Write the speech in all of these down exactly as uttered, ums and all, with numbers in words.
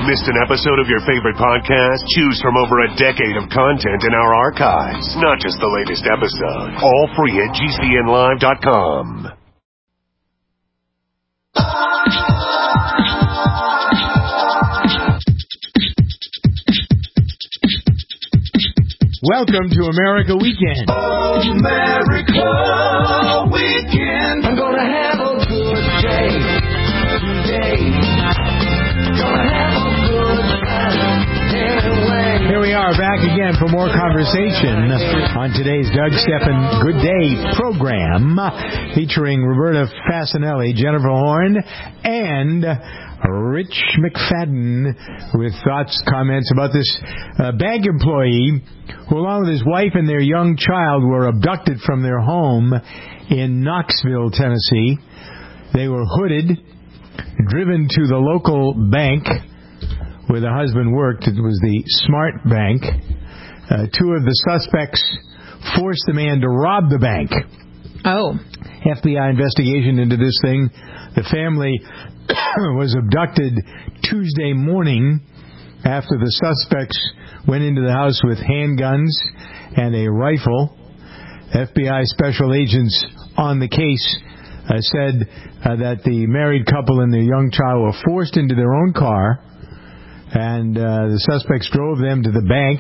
Missed an episode of your favorite podcast? Choose from over a decade of content in our archives. Not just the latest episode. All free at G C N live dot com. Welcome to America Weekend. America Weekend. I'm gonna have a good day today. Gonna have a good time anyway. Here we are back again for more conversation on today's Doug Stephan Good Day program, featuring Roberta Fasanelli, Jennifer Horn, and Rich McFadden with thoughts, comments about this uh, bank employee who, along with his wife and their young child, were abducted from their home in Knoxville, Tennessee. They were hooded, driven to the local bank where the husband worked. It was the Smart Bank. Uh, two of the suspects forced the man to rob the bank. Oh. F B I investigation into this thing. The family was abducted Tuesday morning after the suspects went into the house with handguns and a rifle. F B I special agents on the case uh, said uh, that the married couple and their young child were forced into their own car, and uh, the suspects drove them to the bank.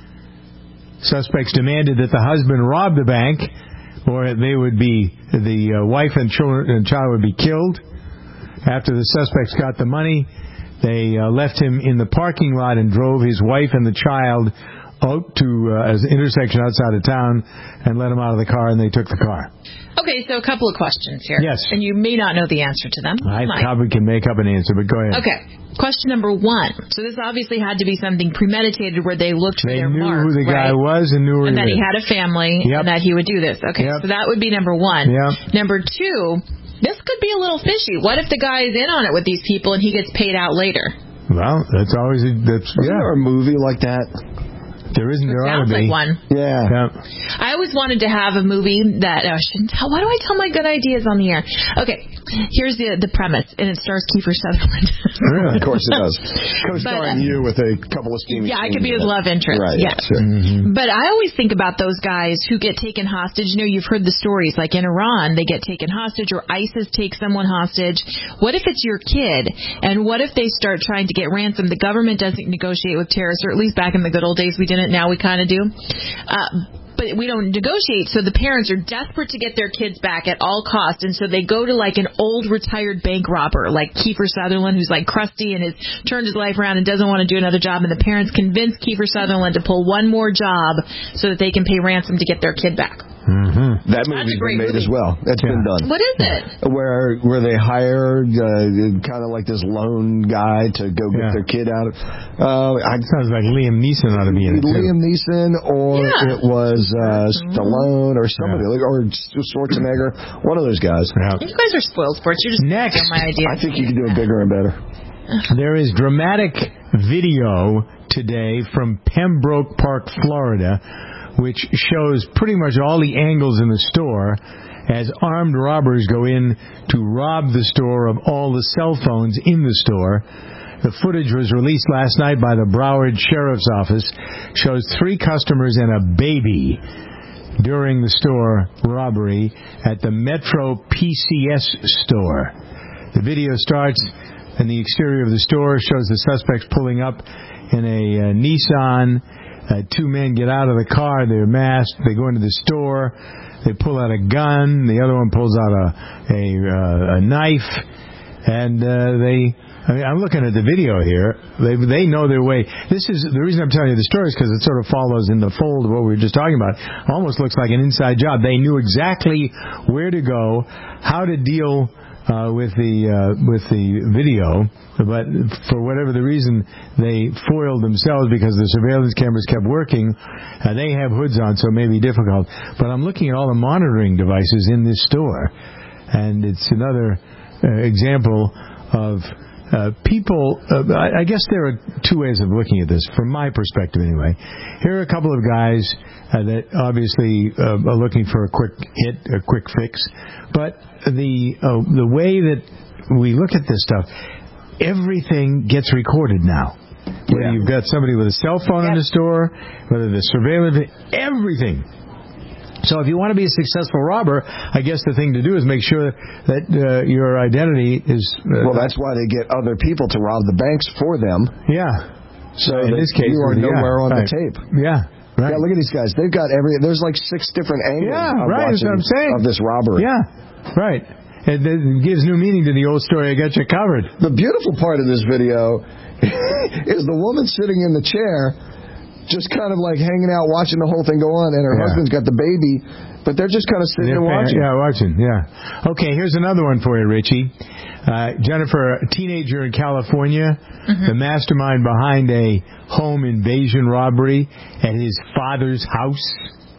Suspects demanded that the husband rob the bank, or they would be, the uh, wife and children and child would be killed. After the suspects got the money, they uh, left him in the parking lot and drove his wife and the child out to uh, an intersection outside of town and let him out of the car, and they took the car. Okay, so a couple of questions here. Yes. And you may not know the answer to them. I Mike. probably can make up an answer, but go ahead. Okay. Question number one. So this obviously had to be something premeditated where they looked for They their knew mark, who the guy right? was and knew where And he that he lived. had a family, Yep. and that he would do this. Okay, Yep. so that would be number one. Yep. Number two, this could be a little fishy. What if the guy is in on it with these people and he gets paid out later? Well, that's always a, that's Isn't yeah. there a movie like that? There isn't. There ought Sounds to be. like one. Yeah. Yeah. I always wanted to have a movie that oh, I shouldn't tell. Why do I tell my good ideas on the air? Okay, here's the the premise, and it stars Kiefer Sutherland. Really? Of course it does. Co-starring But, uh, you with a couple of steamy. Yeah, I could be his love interest. Right. Yeah. Sure. Mm-hmm. But I always think about those guys who get taken hostage. You know, you've heard the stories. Like in Iran, they get taken hostage, or ISIS takes someone hostage. What if it's your kid? And what if they start trying to get ransom? The government doesn't negotiate with terrorists, or at least back in the good old days we didn't. Now we kind of do. Uh, but we don't negotiate, so the parents are desperate to get their kids back at all costs, and so they go to like an old retired bank robber like Kiefer Sutherland, who's like crusty and has turned his life around and doesn't want to do another job, and the parents convince Kiefer Sutherland to pull one more job so that they can pay ransom to get their kid back. Mm-hmm. That movie's been made movie. as well. That's Yeah. been done. What is it? Where where they hired uh, kind of like this lone guy to go get Yeah. their kid out. Uh, I, Sounds like Liam Neeson ought to be in it too. Liam Neeson, or Yeah. it was uh, Stallone, or somebody, Yeah. or Schwarzenegger. One of those guys. Yeah. You guys are spoiled sports. You're just Next. stealing my idea. I think you can do it bigger and better. There is dramatic video today from Pembroke Park, Florida, which shows pretty much all the angles in the store as armed robbers go in to rob the store of all the cell phones in the store. The footage was released last night by the Broward Sheriff's Office. Shows three customers and a baby during the store robbery at the Metro P C S store. The video starts in the exterior of the store, shows the suspects pulling up in a uh, Nissan. Uh, two men get out of the car. They're masked. They go into the store. They pull out a gun. The other one pulls out a a, uh, a knife, and uh, they. I mean, I'm looking at the video here. They they know their way. This is the reason I'm telling you the story is because it sort of follows in the fold of what we were just talking about. Almost looks like an inside job. They knew exactly where to go, how to deal uh, with the uh, with the video, but for whatever the reason, they foiled themselves because the surveillance cameras kept working. Uh, they have hoods on, so it may be difficult. But I'm looking at all the monitoring devices in this store, and it's another uh, example of uh, people. Uh, I, I guess there are two ways of looking at this, from my perspective anyway. Here are a couple of guys uh, that obviously uh, are looking for a quick hit, a quick fix, but the uh, the way that we look at this stuff, everything gets recorded now. Whether Yeah. you've got somebody with a cell phone in the store, whether the surveillance, everything. So if you want to be a successful robber, I guess the thing to do is make sure that uh, your identity is... Uh, well, that's why they get other people to rob the banks for them. Yeah. So in that this case, you are yeah, nowhere on right. the tape. Yeah. Right. Yeah, look at these guys. They've got every... There's like six different angles Yeah, of, right, that's what I'm saying. of this robbery. Yeah, right. It, it gives new meaning to the old story, I got you covered. The beautiful part of this video is the woman sitting in the chair, just kind of like hanging out, watching the whole thing go on, and her Yeah. husband's got the baby, but they're just kind of sitting They're and watching. Yeah, watching, yeah. Okay, here's another one for you, Richie. Uh, Jennifer, a teenager in California, mm-hmm. the mastermind behind a home invasion robbery at his father's house.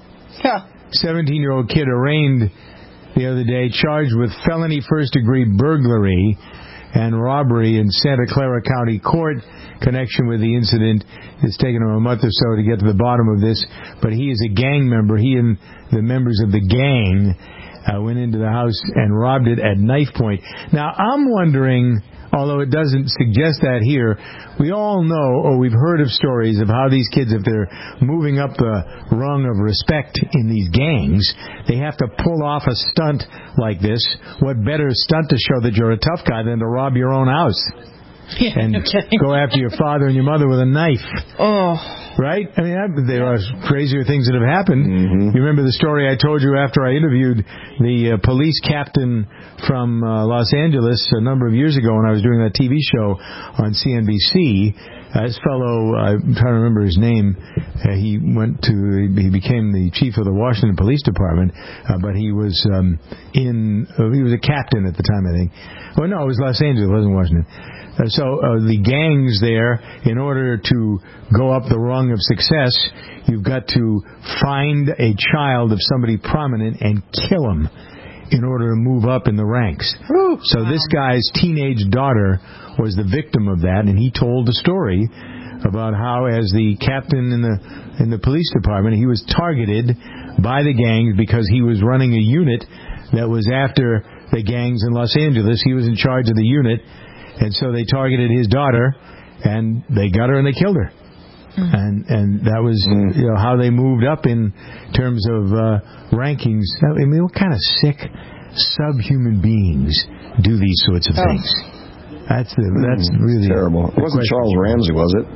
seventeen-year-old kid arraigned the other day, charged with felony first-degree burglary and robbery in Santa Clara County Court. Connection with the incident. It's taken him a month or so to get to the bottom of this, but he is a gang member. He and the members of the gang uh, went into the house and robbed it at knife point. Now, I'm wondering, although it doesn't suggest that here, we all know, or we've heard of stories of how these kids, if they're moving up the rung of respect in these gangs, they have to pull off a stunt like this. What better stunt to show that you're a tough guy than to rob your own house? Yeah, and okay. go after your father and your mother with a knife. Oh. Right? I mean, I, there are crazier things that have happened. Mm-hmm. You remember the story I told you after I interviewed the uh, police captain from uh, Los Angeles a number of years ago when I was doing that T V show on C N B C. Uh, this fellow, I'm trying to remember his name, uh, he went to, he became the chief of the Washington Police Department, uh, but he was um, in, uh, he was a captain at the time, I think. Well, no, it was Los Angeles, it wasn't Washington. Uh, so uh, the gangs there, in order to go up the rung of success, you've got to find a child of somebody prominent and kill him in order to move up in the ranks. Ooh, so wow. this guy's teenage daughter was the victim of that, and he told the story about how, as the captain in the in the police department, he was targeted by the gangs because he was running a unit that was after the gangs in Los Angeles. He was in charge of the unit. And so they targeted his daughter, and they got her and they killed her. Mm. And and that was mm. you know, how they moved up in terms of uh, rankings. I mean, what kind of sick, subhuman beings do these sorts of things? That's the that's mm, really terrible. It wasn't question. Charles Ramsey, was it?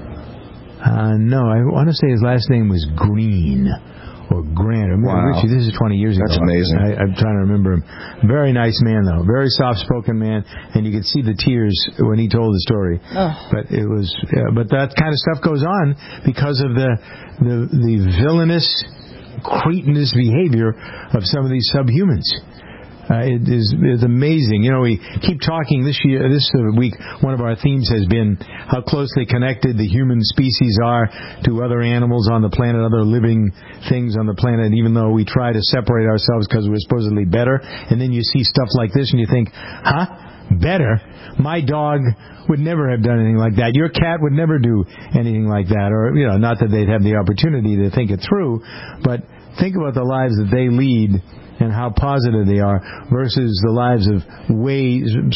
Uh, no, I want to say his last name was Green. Or Grant. I mean, wow. Richie, this is twenty years ago. That's amazing. I, I'm trying to remember him. Very nice man, though. Very soft-spoken man, and you could see the tears when he told the story. Oh. But it was, yeah, but that kind of stuff goes on because of the the, the villainous, cretinous behavior of some of these subhumans. Uh, it is is amazing. You know, we keep talking this year, this week. One of our themes has been how closely connected the human species are to other animals on the planet, other living things on the planet. Even though we try to separate ourselves because we're supposedly better, and then you see stuff like this, and you think, "Huh? Better? My dog would never have done anything like that. Your cat would never do anything like that." Or, you know, not that they'd have the opportunity to think it through, but think about the lives that they lead and how positive they are versus the lives of way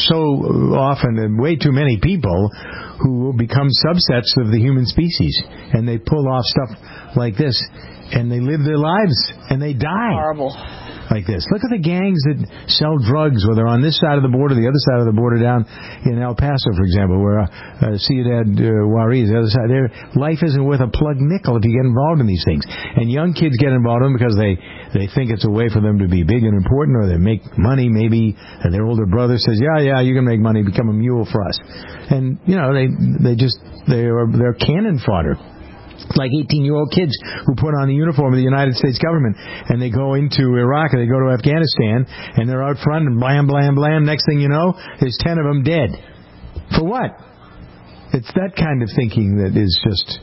so often and way too many people who become subsets of the human species, and they pull off stuff like this, and they live their lives and they die. Horrible. Like this. Look at the gangs that sell drugs, whether on this side of the border, the other side of the border down in El Paso, for example, where uh, Ciudad uh, Juarez, the other side, their life isn't worth a plug nickel if you get involved in these things. And young kids get involved in them because they, they think it's a way for them to be big and important, or they make money, maybe, and their older brother says, yeah, yeah, you can make money, become a mule for us. And, you know, they they just, they're, they're cannon fodder. Like eighteen-year-old kids who put on the uniform of the United States government, and they go into Iraq or they go to Afghanistan, and they're out front, and blam, blam, blam. Next thing you know, there's ten of them dead. For what? It's that kind of thinking that is just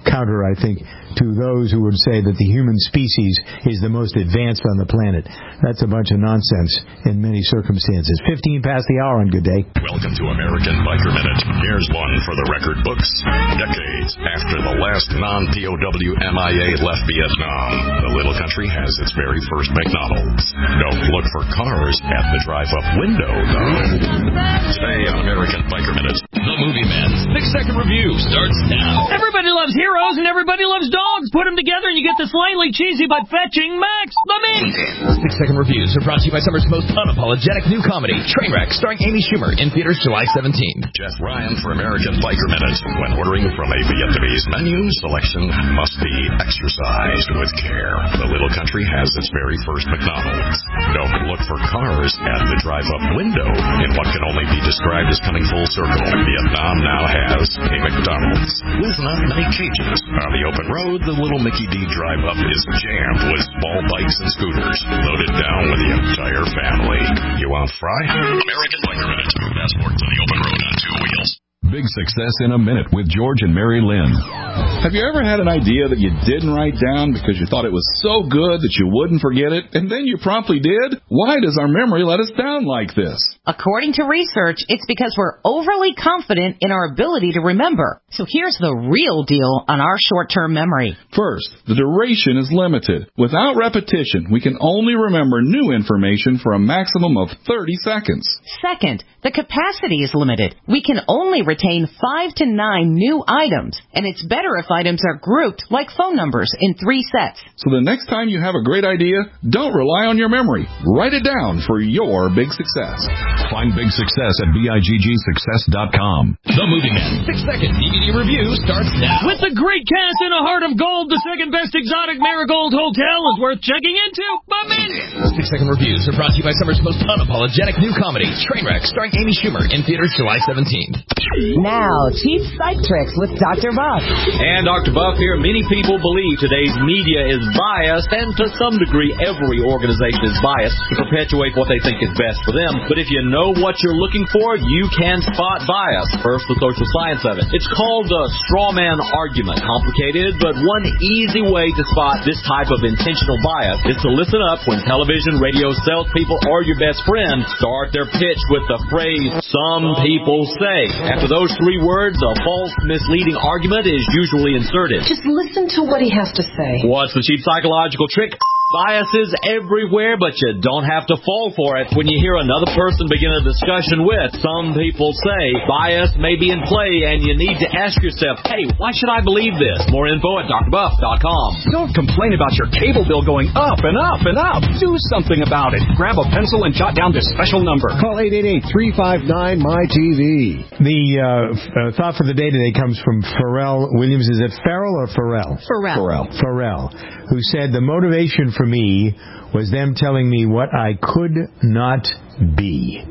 counter, I think, to those who would say that the human species is the most advanced on the planet. That's a bunch of nonsense in many circumstances. fifteen past the hour on Good Day. Welcome to American Biker Minute. Here's one for the record books. Decades after the last non-P O W M I A left Vietnam, the little country has its very first McDonald's. Don't look for cars at the drive-up window, though. Today on American Biker Minute, The Movie Man's six-second review starts now. Everybody loves heroes and everybody loves dogs. Put them together and you get the slightly cheesy but fetching Max the Mink. Six-second reviews are brought to you by summer's most unapologetic new comedy, Trainwreck, starring Amy Schumer, in theaters July seventeenth. Jeff Ryan for American Biker Minute. When ordering from a Vietnamese menu, selection must be exercised with care. The little country has its very first McDonald's. Don't look for cars at the drive-up window in what can only be described as coming full circle. Vietnam now has a McDonald's with not many cages. On the open road, the little Mickey D drive-up is jammed with small bikes and scooters, loaded down with the entire family. You want fry? American Biker Minute. Passport to the open road on two wheels. Big Success in a Minute with George and Mary Lynn. Have you ever had an idea that you didn't write down because you thought it was so good that you wouldn't forget it, and then you promptly did? Why does our memory let us down like this? According to research, it's because we're overly confident in our ability to remember. So here's the real deal on our short-term memory. First, the duration is limited. Without repetition, we can only remember new information for a maximum of thirty seconds. Second, the capacity is limited. We can only retain five to nine new items, and it's better if items are grouped like phone numbers in three sets. So the next time you have a great idea, don't rely on your memory. Write it down for your big success. Find Big Success at B I G G success dot com. The Movie Man six-second D V D review starts now. With the great cast in A Heart of Gold, the second best exotic Marigold Hotel is worth checking into. Bum-in! Six-second reviews are brought to you by summer's most unapologetic new comedy, Trainwreck, starring Amy Schumer, in theaters July seventeenth. Now, Cheap Psych Tricks with Doctor Buff. And Doctor Buff here. Many people believe today's media is biased, and to some degree, every organization is biased to perpetuate what they think is best for them. But if you know what you're looking for, you can spot bias. First, the social science of it. It's called the straw man argument. Complicated, but one easy way to spot this type of intentional bias is to listen up when television, radio, salespeople, or your best friend start their pitch with the phrase, "some people say." After those three words, a false, misleading argument is usually inserted. Just listen to what he has to say. What's the cheap psychological trick? Biases everywhere, but you don't have to fall for it. When you hear another person begin a discussion with, "some people say," bias may be in play, and you need to ask yourself, hey, why should I believe this? More info at dr buff dot com. Don't complain about your cable bill going up and up and up. Do something about it. Grab a pencil and jot down this special number. Call eight eight eight, three five nine, M Y T V. The uh, uh, thought for the day today comes from Pharrell Williams. Is it Farrell or Pharrell? Pharrell. Pharrell. Pharrell, who said the motivation for me was them telling me what I could not be.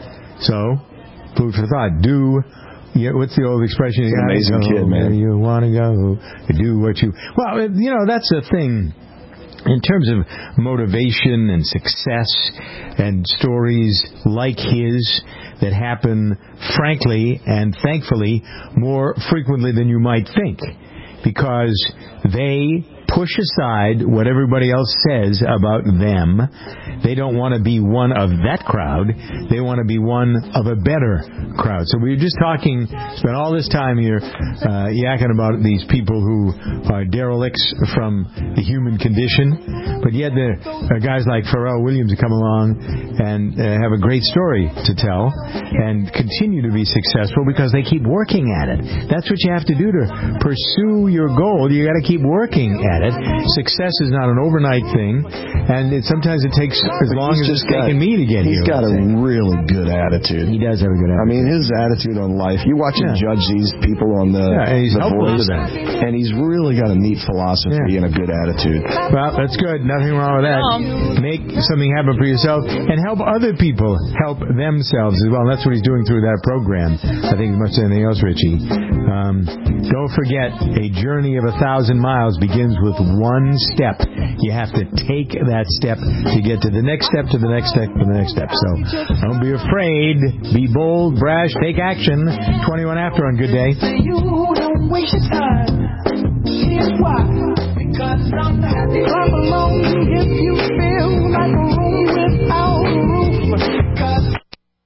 So, food for thought. Do, yeah, what's the old expression? He's an amazing go kid, man. Where you want to go, do what you... Well, you know, that's the thing. In terms of motivation and success and stories like his that happen, frankly and thankfully, more frequently than you might think. Because they push aside what everybody else says about them. They don't want to be one of that crowd. They want to be one of a better crowd. So we were just talking, spent all this time here uh, yakking about these people who are derelicts from the human condition, but yet the uh, guys like Pharrell Williams come along and uh, have a great story to tell and continue to be successful because they keep working at it. That's what you have to do to pursue your goal. You got to keep working at it. Success is not an overnight thing, and it, sometimes it takes as long as it's taken me to get he's here. He's got a really good attitude. He does have a good attitude. I mean, his attitude on life. You watch him yeah. judge these people on the, yeah, and he's the voice, to that. And he's really got a neat philosophy yeah. and a good attitude. Well, that's good. Nothing wrong with that. Make something happen for yourself and help other people help themselves as well. And that's what he's doing through that program. I think as much as anything else, Richie. Um, don't forget, a journey of a thousand miles begins with one step. You have to take that step to get to the next step, to the next step, to the next step. So don't be afraid. Be bold, brash, take action. twenty-one after on Good Day. You don't waste your time. is why. Because I'm happy. Clap along if you feel like a room without a roof. Because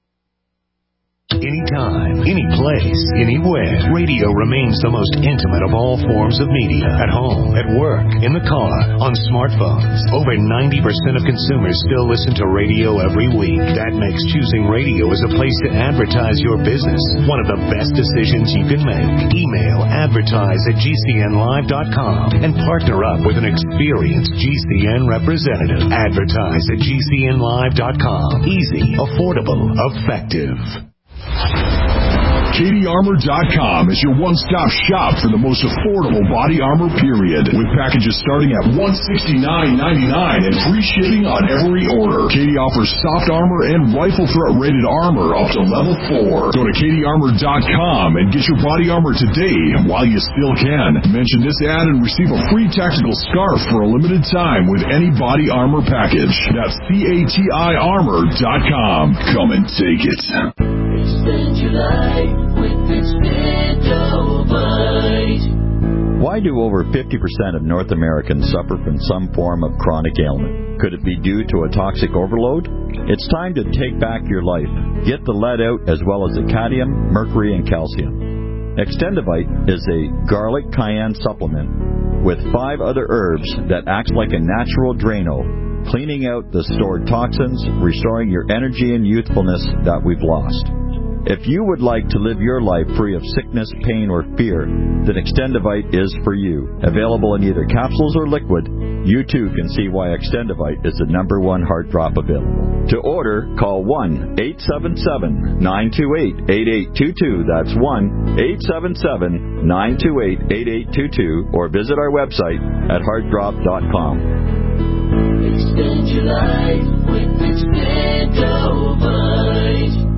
Anytime, any place, anywhere, radio remains the most intimate of all forms of media. At home, at work, in the car, on smartphones. Over ninety percent of consumers still listen to radio every week. That makes choosing radio as a place to advertise your business one of the best decisions you can make. Email advertise at G C N live dot com and partner up with an experienced G C N representative. Advertise at G C N live dot com. Easy, affordable, effective. Katie Armor dot com is your one-stop shop for the most affordable body armor, period. With packages starting at one hundred sixty-nine ninety-nine and free shipping on every order. Katie offers soft armor and rifle threat rated armor up to level four. Go to Katie Armor dot com and get your body armor today while you still can. Mention this ad and receive a free tactical scarf for a limited time with any body armor package. That's C A T I Armor dot com. Come and take it. Spend your life with Expendovite. Why do over fifty percent of North Americans suffer from some form of chronic ailment? Could it be due to a toxic overload? It's time to take back your life. Get the lead out as well as the cadmium, mercury, and calcium. Extendovite is a garlic cayenne supplement with five other herbs that acts like a natural Drano, cleaning out the stored toxins, restoring your energy and youthfulness that we've lost. If you would like to live your life free of sickness, pain, or fear, then Extendovite is for you. Available in either capsules or liquid, you too can see why Extendovite is the number one heart drop available. To order, call one eight seven seven nine two eight eight eight two two. That's one eight seven seven nine two eight eight eight two two, or visit our website at heart drop dot com. Extend your life with Expendovite.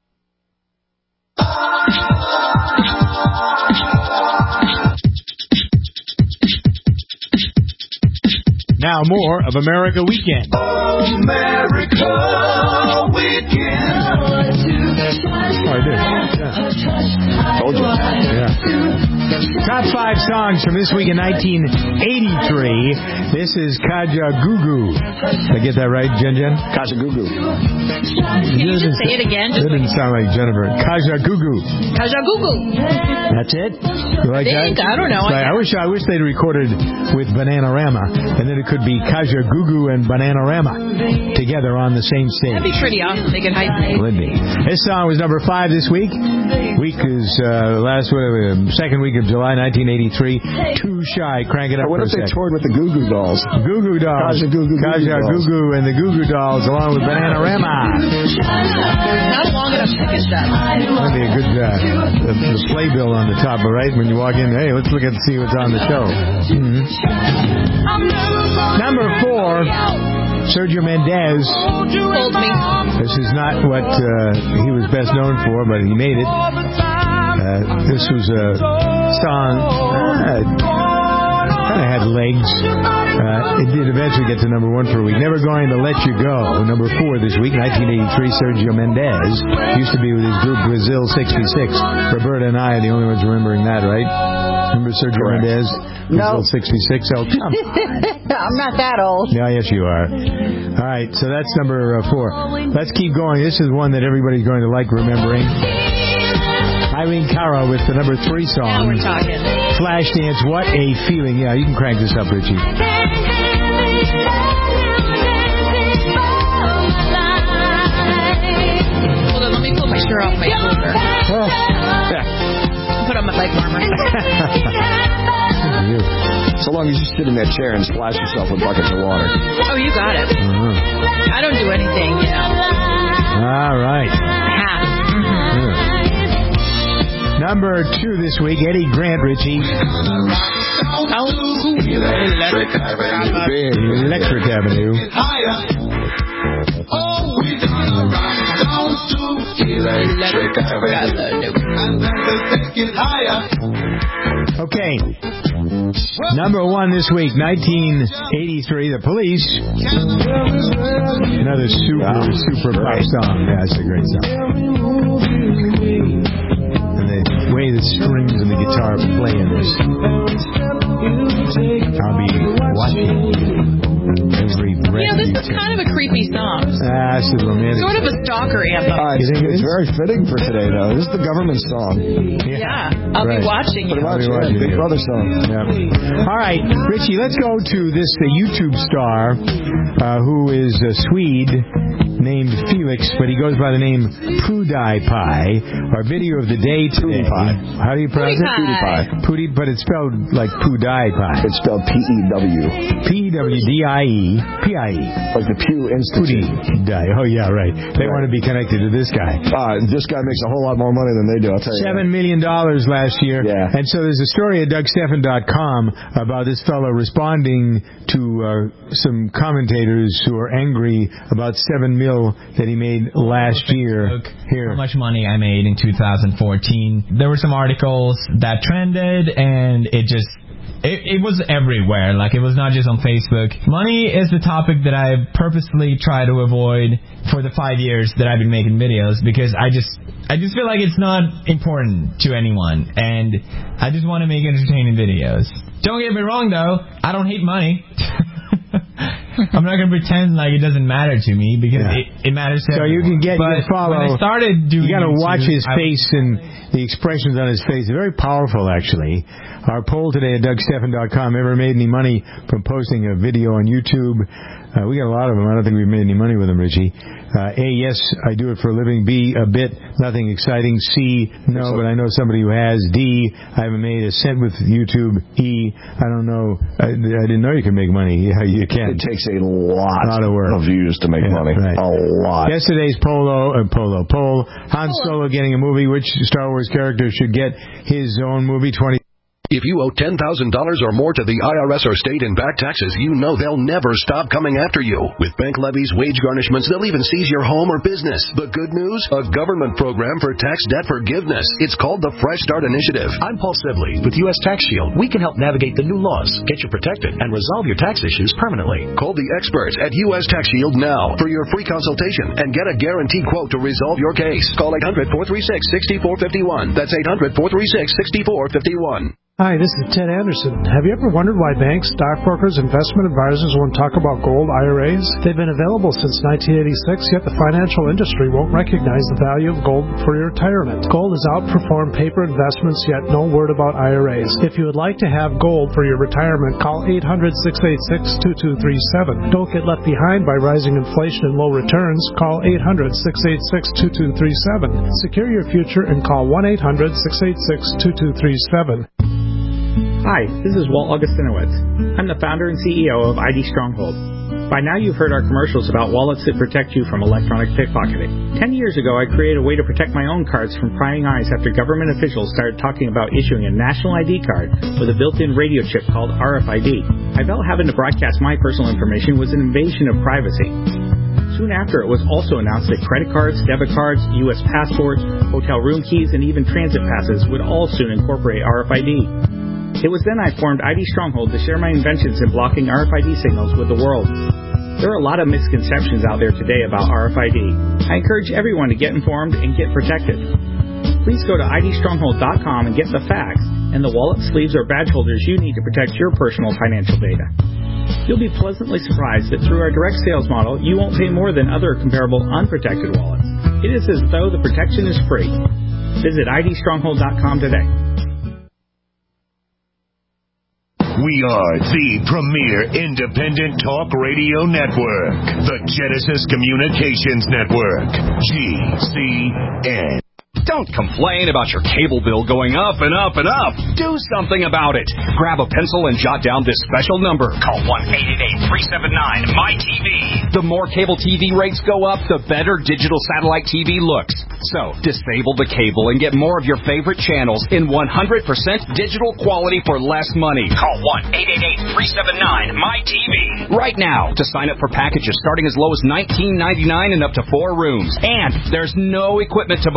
Now more of America Weekend. America Weekend. Oh, I did. Yeah. Told you. Yeah. Top five songs from this week in nineteen eighty-three. This is Kajagoogoo. Did I get that right, Jen Jen? Kajagoogoo. Can you just say it again? That didn't sound like Jennifer. Kajagoogoo. Kajagoogoo. That's it? You like I think, that? I don't know. Like, I wish I wish they'd recorded with Bananarama, and then it could be Kajagoogoo and Bananarama together on the same stage. That'd be pretty awesome. They could hype. Would be. This song was number five this week. Week is uh, last uh, second week of July, nineteen eighty-three. Too Shy. Crank it up. What for if a they second. toured with the Goo Goo Dolls? Goo Goo Dolls. Kaja Goo Goo Kaja Goo Goo and the Goo Goo Dolls, along with Bananarama. Not long enough to get that. That'd be a good uh, the, the playbill on the top, all right? When you walk in, hey, let's look and see what's on the show. Mm-hmm. Number four, Sergio Mendes. Told me. This is not what uh, he was best known for, but he made it. Uh, this was a song uh, kind of had legs. Uh, it did eventually get to number one for a week. Never Going to Let You Go. Number four this week, nineteen eighty-three, Sergio Mendes. Used to be with his group Brazil sixty-six. Roberta and I are the only ones remembering that, right? Remember Sergio Correct. Mendes? No. Brazil sixty-six. Oh, come on. I'm not that old. Yeah, yes, you are. All right, so that's number uh, four. Let's keep going. This is one that everybody's going to like remembering. Irene Cara with the number three song. Now we're talking. Flashdance, What a Feeling. Yeah, you can crank this up, Richie. Hold on, let me pull my shirt off my shoulder. Oh. Put on my leg warmer. So long as you sit in that chair and splash yourself with buckets of water. Oh, you got it. Uh-huh. I don't do anything, you know. All right. Half. Mm-hmm. Yeah. Number two this week, Eddie Grant, Richie. Oh, Electric Avenue. Electric Avenue. Oh, we gonna rock down to Electric Avenue. And then we'll take it higher. Okay. Number one this week, nineteen eighty-three, The Police. Another super, wow. super pop song. Yeah, it's a great song. And the way the strings and the guitar play in this. I'll be watching every breath. You know, this is kind of a creepy song. Ah, this is romantic. Sort of a stalker anthem. Uh, it's, it's very fitting for today, though. This is the government song. Yeah, yeah. I'll right. be watching you. I'll be watching Big Brother song. Yeah. All right, Richie, let's go to this uh, YouTube star uh, who is a Swede named Felix, but he goes by the name PewDiePie. Our video of the day today. PewDiePie. How do you pronounce it? PewDiePie. Pewdie, but it's spelled like PewDiePie. It's spelled P E W. P E W D I E P I E. Like the Pew Institute. PewDie. Oh, yeah, right. They right. want to be connected to this guy. Uh, this guy makes a whole lot more money than they do, I'll tell you. Seven million dollars last year. Yeah. And so there's a story at Doug Stephan dot com about this fellow responding to uh, some commentators who are angry about seven mil that he made last year. Here. How much money I made in two thousand fourteen. There were some articles that trended, and it just It, it was everywhere. Like, it was not just on Facebook. Money is the topic that I purposely try to avoid for the five years that I've been making videos, because I just I just feel like it's not important to anyone, and I just want to make entertaining videos. Don't get me wrong, though. I don't hate money. I'm not going to pretend like it doesn't matter to me, because yeah. it, it matters to So everyone. you can get but you follow. When I started doing you got to YouTube, watch his I, face and the expressions on his face. They're very powerful, actually. Our poll today at Doug Stephan dot com: ever made any money from posting a video on YouTube? Uh, we got a lot of them. I don't think we've made any money with them, Richie. Uh, A, yes, I do it for a living. B, a bit, nothing exciting. C, no, but I know somebody who has. D, I haven't made a cent with YouTube. E, I don't know. I, I didn't know you can make money. Yeah, you can. It takes a lot, lot of work of views to make yeah, money. Right. A lot. Yesterday's polo, uh, polo, poll. Han Solo getting a movie. Which Star Wars character should get his own movie? twenty If you owe ten thousand dollars or more to the I R S or state in back taxes, you know they'll never stop coming after you. With bank levies, wage garnishments, they'll even seize your home or business. The good news? A government program for tax debt forgiveness. It's called the Fresh Start Initiative. I'm Paul Sibley with U S Tax Shield. We can help navigate the new laws, get you protected, and resolve your tax issues permanently. Call the experts at U S Tax Shield now for your free consultation and get a guaranteed quote to resolve your case. Call eight hundred, four three six, six four five one. That's eight hundred, four three six, six four five one. Hi, this is Ted Anderson. Have you ever wondered why banks, stockbrokers, investment advisors won't talk about gold I R As? They've been available since nineteen eighty-six, yet the financial industry won't recognize the value of gold for your retirement. Gold has outperformed paper investments, yet no word about I R As. If you would like to have gold for your retirement, call eight hundred, six eight six, two two three seven. Don't get left behind by rising inflation and low returns. Call eight hundred, six eight six, two two three seven. Secure your future and call one eight hundred, six eight six, two two three seven. Hi, this is Walt Augustinowitz. I'm the founder and C E O of I D Stronghold. By now you've heard our commercials about wallets that protect you from electronic pickpocketing. Ten years ago I created a way to protect my own cards from prying eyes after government officials started talking about issuing a national I D card with a built-in radio chip called R F I D. I felt having to broadcast my personal information was an invasion of privacy. Soon after, it was also announced that credit cards, debit cards, U S passports, hotel room keys, and even transit passes would all soon incorporate R F I D. It was then I formed I D Stronghold to share my inventions in blocking R F I D signals with the world. There are a lot of misconceptions out there today about R F I D. I encourage everyone to get informed and get protected. Please go to I D stronghold dot com and get the facts and the wallet, sleeves, or badge holders you need to protect your personal financial data. You'll be pleasantly surprised that through our direct sales model, you won't pay more than other comparable unprotected wallets. It is as though the protection is free. Visit I D stronghold dot com today. We are the premier independent talk radio network, the Genesis Communications Network, G C N. Don't complain about your cable bill going up and up and up. Do something about it. Grab a pencil and jot down this special number. Call one eight eight eight, three seven nine, M Y T V. The more cable T V rates go up, the better digital satellite T V looks. So, disable the cable and get more of your favorite channels in one hundred percent digital quality for less money. Call one eight eight eight, three seven nine, M Y T V right now to sign up for packages starting as low as nineteen ninety-nine and up to four rooms. And there's no equipment to buy.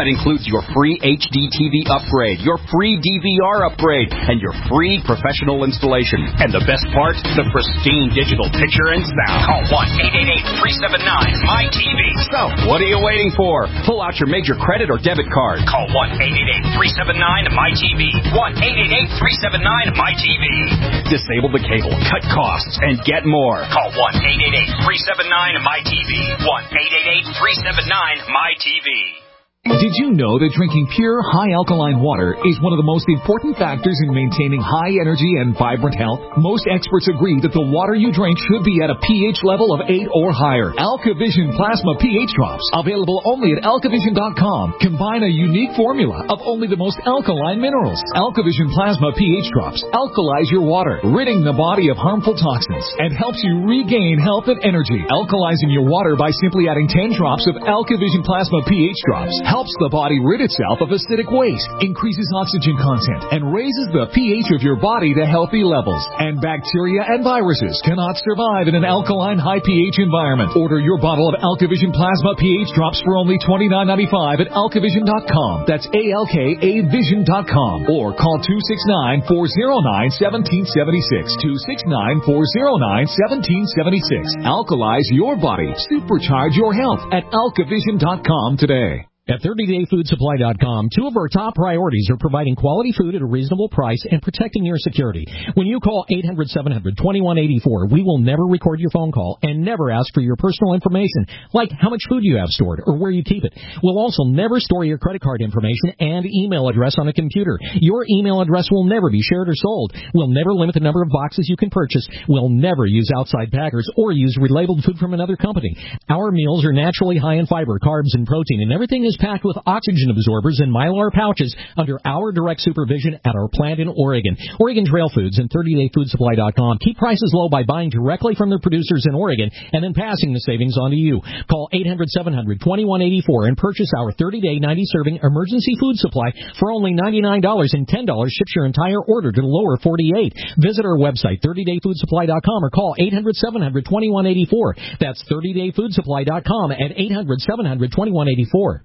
That includes your free H D T V upgrade, your free D V R upgrade, and your free professional installation. And the best part, the pristine digital picture and sound. Call one eight eight eight, three seven nine, M Y T V. So, what are you waiting for? Pull out your major credit or debit card. Call one eight eight eight, three seven nine, M Y T V. one eight eight eight, three seven nine, M Y T V. Disable the cable, cut costs, and get more. Call one eight eight eight, three seven nine, M Y T V. one eight eight eight, three seven nine, M Y T V. Did you know that drinking pure, high-alkaline water is one of the most important factors in maintaining high energy and vibrant health? Most experts agree that the water you drink should be at a pH level of eight or higher. AlkaVision Plasma pH Drops, available only at alkavision dot com, combine a unique formula of only the most alkaline minerals. AlkaVision Plasma pH Drops alkalize your water, ridding the body of harmful toxins, and helps you regain health and energy. Alkalizing your water by simply adding ten drops of AlkaVision Plasma pH Drops helps the body rid itself of acidic waste, increases oxygen content, and raises the pH of your body to healthy levels. And bacteria and viruses cannot survive in an alkaline high pH environment. Order your bottle of AlkaVision Plasma pH Drops for only twenty-nine ninety-five at alkavision dot com. That's A L K A vision dot com. Or call two six nine, four oh nine, one seven seven six. two six nine, four oh nine, one seven seven six. Alkalize your body. Supercharge your health at alkavision dot com today. At thirty day food supply dot com, two of our top priorities are providing quality food at a reasonable price and protecting your security. When you call eight hundred, seven hundred, twenty-one eighty-four, we will never record your phone call and never ask for your personal information, like how much food you have stored or where you keep it. We'll also never store your credit card information and email address on a computer. Your email address will never be shared or sold. We'll never limit the number of boxes you can purchase. We'll never use outside packers or use relabeled food from another company. Our meals are naturally high in fiber, carbs, and protein, and everything is packed with oxygen absorbers and Mylar pouches under our direct supervision at our plant in Oregon. Oregon Trail Foods and thirty day food supply dot com keep prices low by buying directly from their producers in Oregon and then passing the savings on to you. Call eight hundred, seven hundred, twenty-one eighty-four and purchase our thirty day, ninety serving emergency food supply for only ninety-nine dollars, and ten dollars ships your entire order to the lower forty-eight. Visit our website, thirty day food supply dot com, or call eight hundred, seven hundred, twenty-one eighty-four. That's thirty day food supply dot com at eight hundred, seven hundred, twenty-one eighty-four.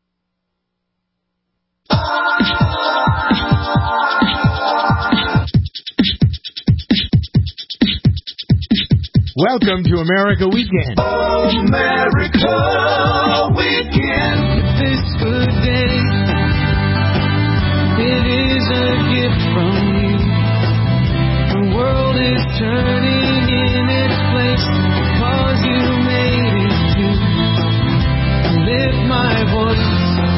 Welcome to America Weekend. America Weekend. This good day, it is a gift from you. The world is turning in its place because you made it to lift my voice,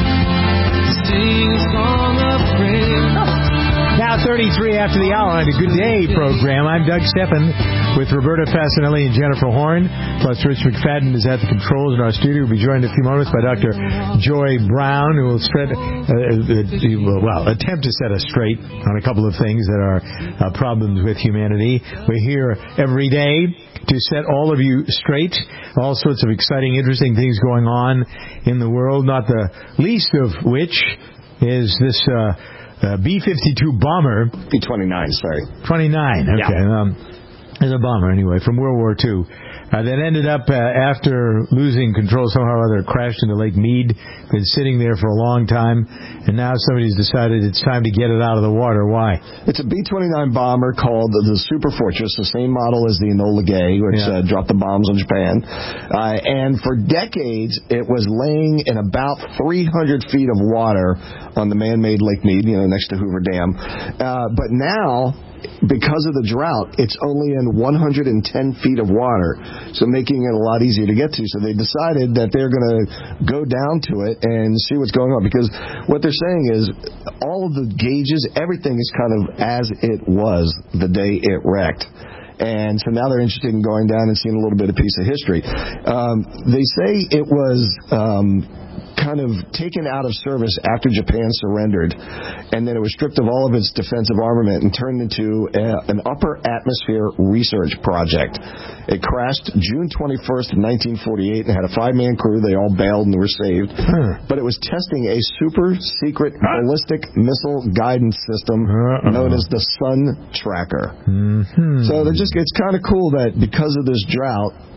sing a song of praise. Now thirty-three after the hour on the Good Day program. I'm Doug Steppen with Roberta Fasanelli and Jennifer Horn. Plus Rich McFadden is at the controls in our studio. We'll be joined in a few moments by Doctor Joy Brown, who will spread, uh, uh, well, attempt to set us straight on a couple of things that are uh, problems with humanity. We're here every day to set all of you straight. All sorts of exciting, interesting things going on in the world, not the least of which is this uh, uh, B fifty-two bomber. B twenty-nine, sorry. twenty-nine, okay. Yeah. Um, it's a bomber, anyway, from World War Two. Uh, that ended up, uh, after losing control somehow or other, crashed into Lake Mead. Been sitting there for a long time, and now somebody's decided it's time to get it out of the water. Why? It's a B twenty-nine bomber called the, the Super Fortress, the same model as the Enola Gay, which yeah. uh, dropped the bombs on Japan. Uh, and for decades, it was laying in about three hundred feet of water on the man-made Lake Mead, you know, next to Hoover Dam. Uh, but now, because of the drought, it's only in one hundred ten feet of water, so making it a lot easier to get to. So they decided that they're going to go down to it and see what's going on, because what they're saying is all of the gauges, everything is kind of as it was the day it wrecked. And so now they're interested in going down and seeing a little bit of piece of history. Um, they say it was um, kind of taken out of service after Japan surrendered, and then it was stripped of all of its defensive armament and turned into a, an upper atmosphere research project. It crashed June twenty-first, nineteen forty-eight, and had a five-man crew. They all bailed and were saved. Hmm. But it was testing a super-secret ballistic missile guidance system Uh-oh. known as the Sun Tracker. Mm-hmm. So they're just it's kind of cool that because of this drought,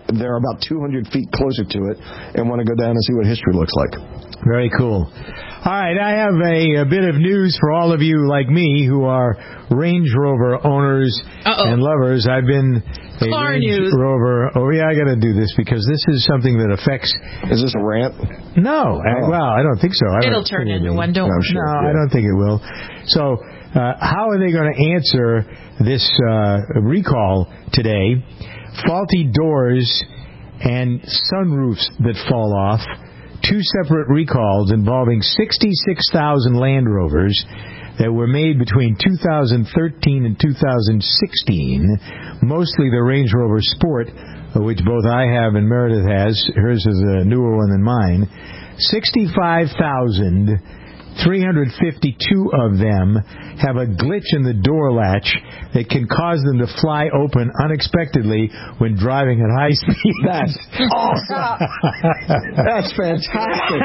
they're about two hundred feet closer to it and want to go down and see what history looks like. Very cool. All right, I have a, a bit of news for all of you like me who are Range Rover owners Uh-oh. and lovers. I've been a Car Range news. Rover. Oh, yeah, I got to do this because this is something that affects... Is this a rant? No. Oh. I, well, I don't think so. I It'll turn into one, don't no, sure, no yeah. I don't think it will. So uh, how are they going to answer this uh, recall today? Faulty doors and sunroofs that fall off. Two separate recalls involving sixty-six thousand Land Rovers that were made between two thousand thirteen and two thousand sixteen, mostly the Range Rover Sport, which both I have and Meredith has. Hers is a newer one than mine. sixty-five thousand three hundred fifty-two of them have a glitch in the door latch that can cause them to fly open unexpectedly when driving at high speed. That's awesome. That's fantastic.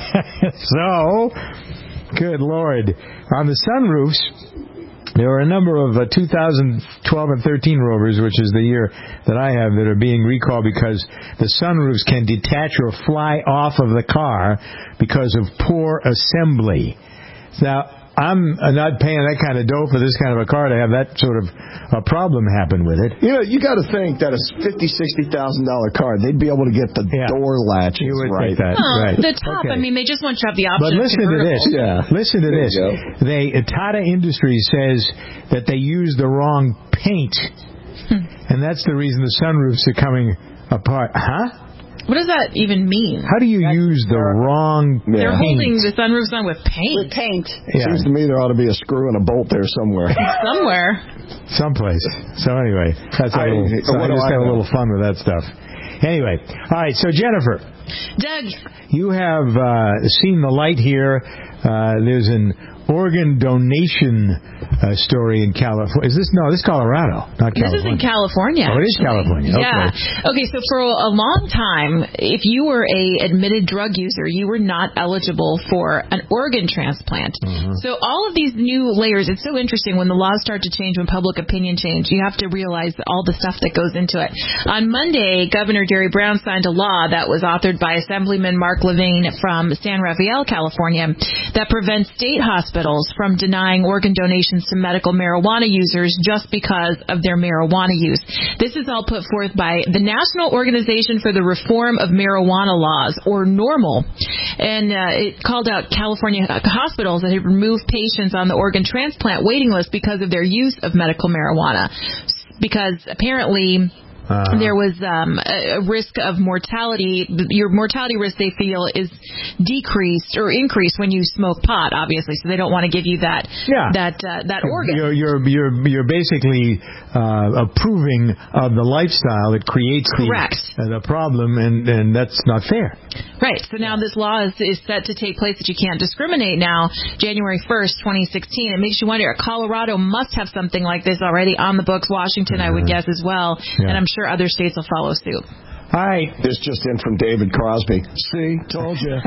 So, good Lord. On the sunroofs, there are a number of uh, two thousand twelve and thirteen Rovers, which is the year that I have, that are being recalled because the sunroofs can detach or fly off of the car because of poor assembly. Now, I'm not paying that kind of dough for this kind of a car to have that sort of a problem happen with it. You know, you got to think that a fifty thousand dollars, sixty thousand dollars car, they'd be able to get the yeah. door latches you would right. Think that, oh, right. The top, okay. I mean, they just want you to have the option. But listen of to this. Yeah. Listen to there this. They Tata Industries says that they used the wrong paint, hmm. and that's the reason the sunroofs are coming apart. Huh? What does that even mean? How do you That's use the wrong They're paint? holding the sunroofs on with paint. With paint. Yeah. Seems to me there ought to be a screw and a bolt there somewhere. Somewhere. Someplace. So anyway, that's a little, I, so I just have a little fun with that stuff. Anyway, all right, so Jennifer. Doug. You have uh, seen the light here. Uh, there's an organ donation uh, story in California. Is this no? This is Colorado, not California. This is in California. Oh, it is California. Yeah. Okay. Okay. So for a long time, if you were a admitted drug user, you were not eligible for an organ transplant. Mm-hmm. So all of these new layers. It's so interesting when the laws start to change, when public opinion change. You have to realize all the stuff that goes into it. On Monday, Governor Gary Brown signed a law that was authored by Assemblyman Mark Levine from San Rafael, California, that prevents state hospitals from denying organ donations to medical marijuana users just because of their marijuana use. This is all put forth by the National Organization for the Reform of Marijuana Laws, or NORML, and uh, it called out California hospitals that had removed patients on the organ transplant waiting list because of their use of medical marijuana, because apparently Uh-huh. there was um, a risk of mortality. Your mortality risk, they feel, is decreased or increased when you smoke pot, obviously. So they don't want to give you that yeah. that uh, that organ. You're you're you're, you're basically uh, approving of the lifestyle that creates Correct. the uh, the problem, and, and that's not fair. Right. So now this law is, is set to take place that you can't discriminate now, January first, twenty sixteen. It makes you wonder. Colorado must have something like this already on the books. Washington, uh-huh. I would guess, as well. Yeah. And I'm sure other states will follow suit. All right. This just in from David Crosby. See, told you. All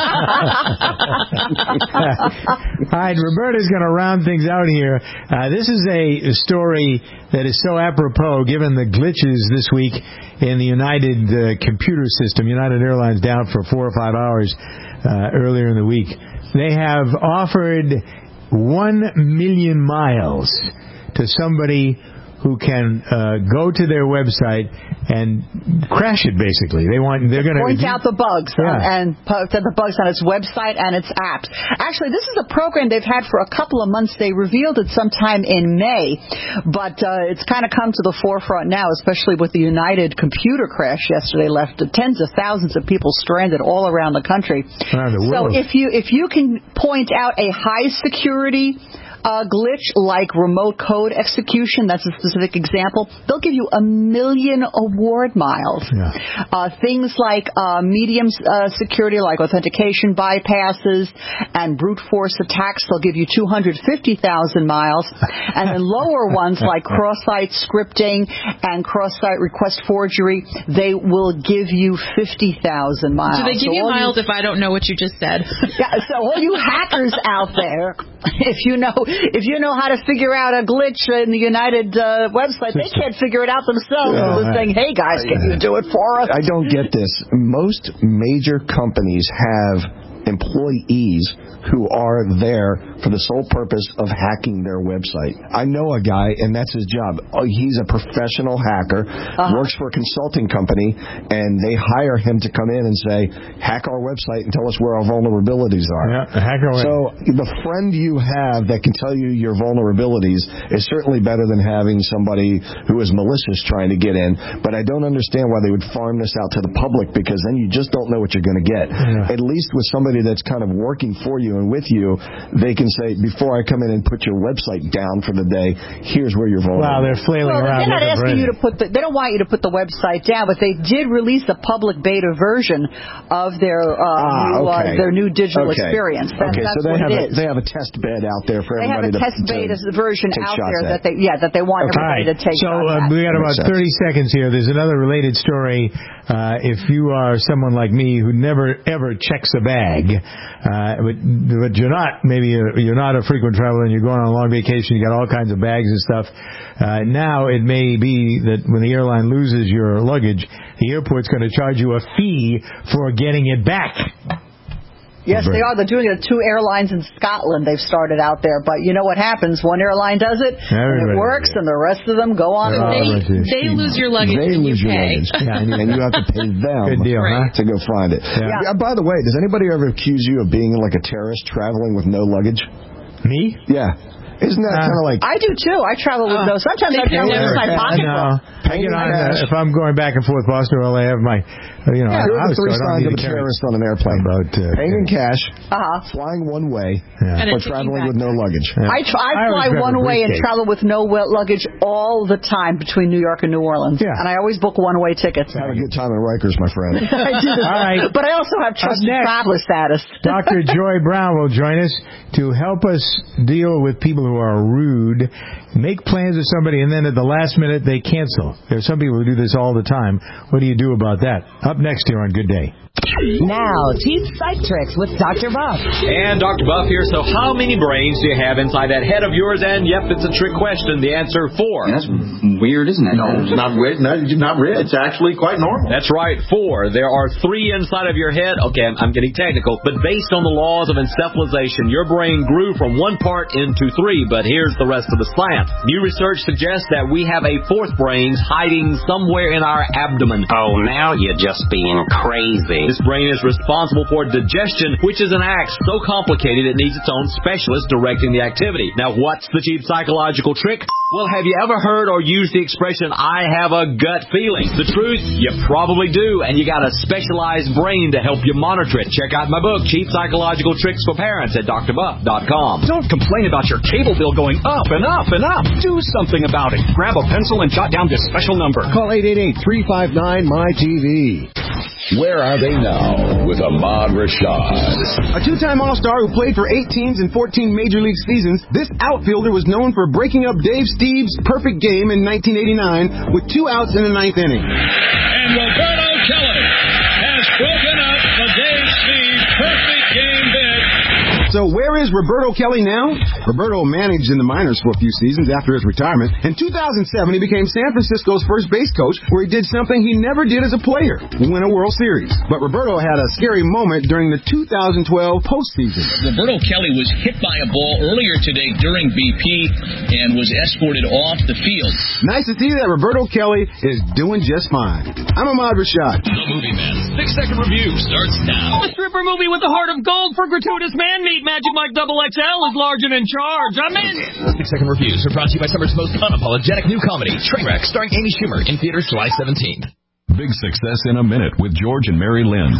right, Roberta's going to round things out here. Uh, this is a story that is so apropos given the glitches this week in the United uh, computer system. United Airlines down for four or five hours uh, earlier in the week. They have offered one million miles to somebody who can uh, go to their website and crash it, basically. They want, they're going to point out the bugs yeah. on, and point out the bugs on its website and its apps. Actually, this is a program they've had for a couple of months. They revealed it sometime in May, but uh, it's kind of come to the forefront now, especially with the United computer crash yesterday. Left tens of thousands of people stranded all around the country. Around the world. So if you if you can point out a high security Uh, glitch like remote code execution, that's a specific example, they'll give you a million award miles. Yeah. Uh, things like uh, medium uh, security, like authentication bypasses and brute force attacks, they'll give you two hundred fifty thousand miles. And then lower ones like cross-site scripting and cross-site request forgery, they will give you fifty thousand miles. So they give so you miles you, if I don't know what you just said. Yeah, so all you hackers out there if you know if you know how to figure out a glitch in the United uh, website, they can't figure it out themselves. Yeah, They're saying, "Hey guys, can you do it for us?" I don't get this. Most major companies have employees who are there for the sole purpose of hacking their website. I know a guy, and that's his job. Oh, he's a professional hacker, uh-huh. works for a consulting company, and they hire him to come in and say, hack our website and tell us where our vulnerabilities are. Yeah, hack our so the friend you have that can tell you your vulnerabilities is certainly better than having somebody who is malicious trying to get in, but I don't understand why they would farm this out to the public, because then you just don't know what you're going to get. Yeah. At least with somebody that's kind of working for you and with you, they can say, before I come in and put your website down for the day, here's where you're vulnerable. Wow, they're flailing well, around. They're not asking you to put the, they don't want you to put the website down, but they did release a public beta version of their uh, ah, new, okay. uh, their new digital okay. experience. That, okay, that's so they what have it a, is. they have a test bed out there for they everybody to They have a test to, beta to version out there at. that they yeah that they want everybody right. to take. So uh, we got about thirty seconds here. There's another related story. Uh, if you are someone like me who never ever checks a bag, uh, but, but you're not, maybe you're, you're not a frequent traveler and you're going on a long vacation, you got all kinds of bags and stuff. Uh, now it may be that when the airline loses your luggage, the airport's going to charge you a fee for getting it back. Yes, they are. They're doing it at two airlines in Scotland. They've started out there. But you know what happens? One airline does it, and it works, and the rest of them go on. They, they lose your luggage they and lose you your pay. luggage. Yeah, and you have to pay them Good deal, huh? to go find it. Yeah. Yeah. By the way, does anybody ever accuse you of being like a terrorist traveling with no luggage? Me? Yeah. Isn't that uh, kind of like... I do, too. I travel with uh, no... Sometimes I travel with my pocketbook. No. I get on, uh, if I'm going back and forth Boston, well, I have my... You know, yeah, I, I was three signs of a terrorist on an airplane. About, uh, paying in cash, uh-huh. flying one way, yeah. or traveling with no luggage. Yeah. I, try, I, I fly one way and travel with no luggage all the time between New York and New Orleans. Yeah. And I always book one-way tickets. Have a good time in Rikers, my friend. I do. All right. But I also have trusted traveler status. Doctor Joy Brown will join us to help us deal with people who are rude, make plans with somebody, and then at the last minute they cancel. There's some people who do this all the time. What do you do about that? Up next here on Good Day. Now, cheap psych tricks with Doctor Buff. And Doctor Buff here. So how many brains do you have inside that head of yours? And, yep, it's a trick question. The answer, four. That's weird, isn't it? No, it's not weird. No, it's not weird. It's actually quite normal. That's right, four. There are three inside of your head. Okay, I'm, I'm getting technical. But based on the laws of encephalization, your brain grew from one part into three. But here's the rest of the slant. New research suggests that we have a fourth brain hiding somewhere in our abdomen. Oh, now you're just being crazy. This brain is responsible for digestion, which is an act so complicated it needs its own specialist directing the activity. Now, what's the cheap psychological trick? Well, have you ever heard or used the expression, I have a gut feeling? The truth, you probably do, and you got a specialized brain to help you monitor it. Check out my book, Cheap Psychological Tricks for Parents, at D R buff dot com. Don't complain about your cable bill going up and up and up. Do something about it. Grab a pencil and jot down this special number. Call eight eight eight, three five nine, M Y T V. Where are they now with Ahmad Rashad? A two-time All-Star who played for eight teams in fourteen Major League seasons, this outfielder was known for breaking up Dave Steve's perfect game in nineteen eighty-nine with two outs in the ninth inning. And Roberto Kelly has broken up the Dave Steve perfect game bid. So where is Roberto Kelly now? Roberto managed in the minors for a few seasons after his retirement. In two thousand seven, he became San Francisco's first base coach, where he did something he never did as a player, win a World Series. But Roberto had a scary moment during the two thousand twelve postseason. Roberto Kelly was hit by a ball earlier today during B P and was escorted off the field. Nice to see that Roberto Kelly is doing just fine. I'm Ahmad Rashad. The Movie Man. Six-second review starts now. A stripper movie with the heart of gold for gratuitous man-meat. Magic Mike Double X L is large and in charge. I'm in. Six-second reviews are brought to you by summer's most unapologetic new comedy, Trainwreck, starring Amy Schumer, in theaters July seventeenth. Big Success in a Minute with George and Mary Lynn.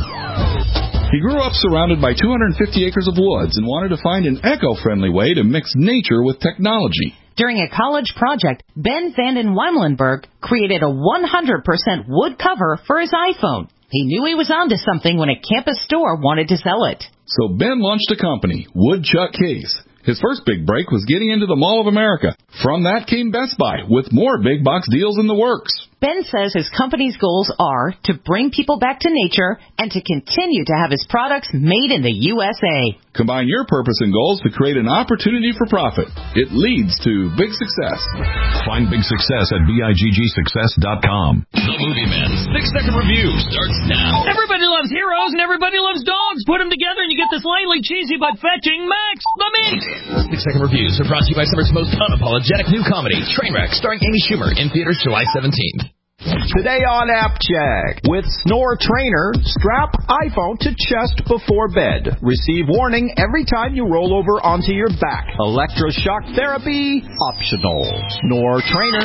He grew up surrounded by two hundred fifty acres of woods and wanted to find an eco-friendly way to mix nature with technology. During a college project, Ben Vanden Wemelenberg created a one hundred percent wood cover for his iPhone. He knew he was onto something when a campus store wanted to sell it. So Ben launched a company, Woodchuck Case. His first big break was getting into the Mall of America. From that came Best Buy, with more big box deals in the works. Ben says his company's goals are to bring people back to nature and to continue to have his products made in the U S A. Combine your purpose and goals to create an opportunity for profit. It leads to big success. Find big success at B I G G success dot com. The Movie Men's six-second review starts now. Everybody loves heroes and everybody loves dogs. Put them together and you get this slightly cheesy but fetching Max the Mink. Six-second reviews are brought to you by summer's most unapologetic new comedy, Trainwreck, starring Amy Schumer, in theaters July seventeenth. Today on App Check, with Snore Trainer, strap iPhone to chest before bed. Receive warning every time you roll over onto your back. Electroshock therapy, optional. Snore Trainer.